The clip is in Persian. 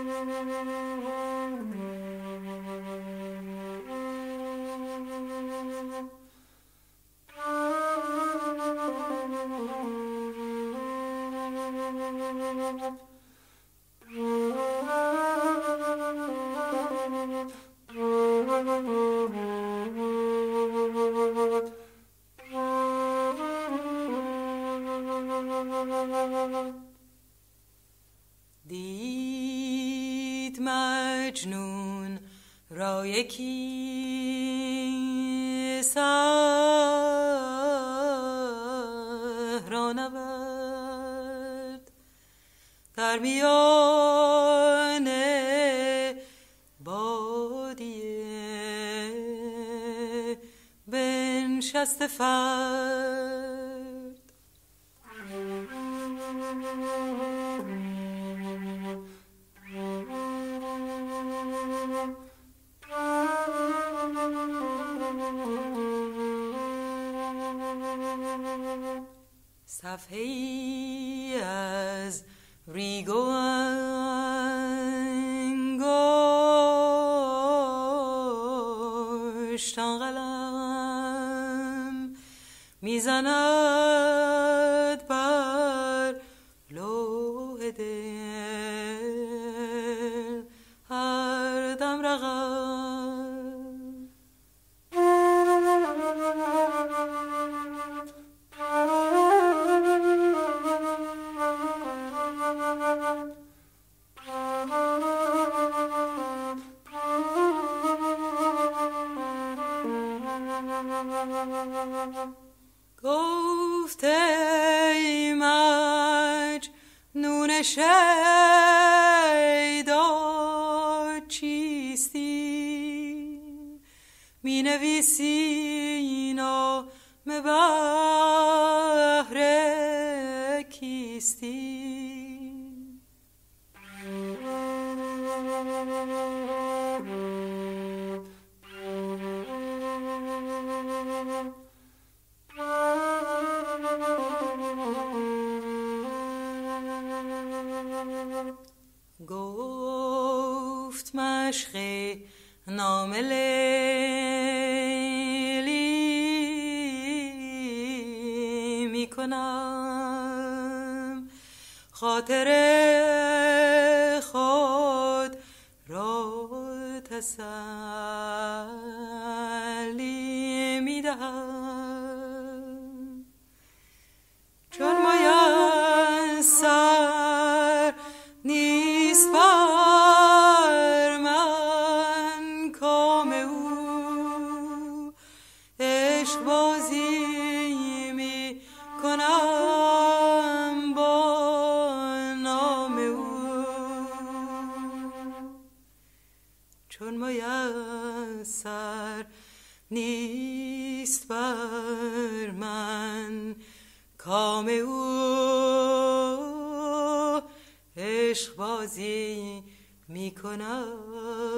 دید مجنون را یکی صحرانورد در میان بادیه بنشسته فرد. صفحه‌ای از ریگ و انگشتان قلم میزند بر لوح دل هر دم رقم. گفت ای مجنون شیدا چیستی؟ می نویسی نامه بهر کیستی؟ گفت مشق نامه لیلی می کنم، خاطر خود را تسلی می دهم. چون میسر نیست بر من کام او، عشق بازی می کنم با نام او. چون میسر نیست بر من کام او، عشق بازی می کنم